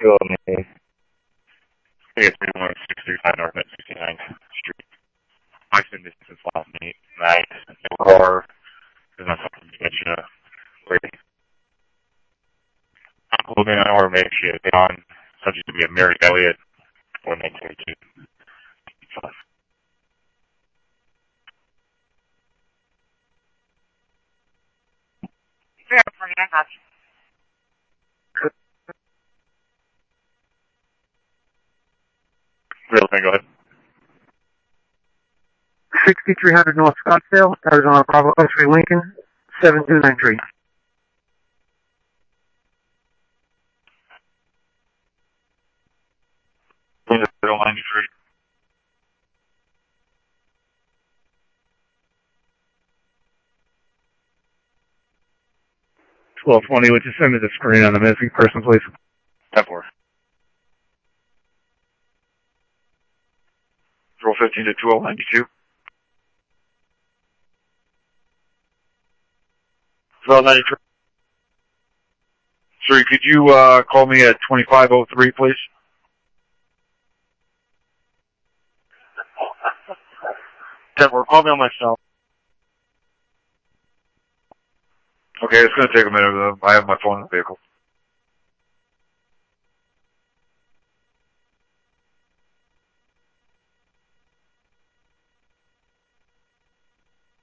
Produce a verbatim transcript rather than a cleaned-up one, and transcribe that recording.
Go on me. I think it's three one six three five North sixty-ninth Street. I've been missing since last night. Night. No car. There's not something to get you waiting. I'm holding an hour, maybe she is on. Subject to be a Mary Elliott or nine thirty-two. Yeah, for you, I got you. Real thing, go ahead. sixty-three hundred North Scottsdale, Arizona Bravo X-ray Lincoln, seven two nine three. zero ninety-three. twelve twenty, would you send me the screen on the missing person, please? ten four. zero fifteen to twelve ninety-two. twelve ninety-three. Sorry, could you uh, call me at twenty-five oh three, please? ten four, call me on my cell. Okay, it's going to take a minute, though. I have my phone in the vehicle.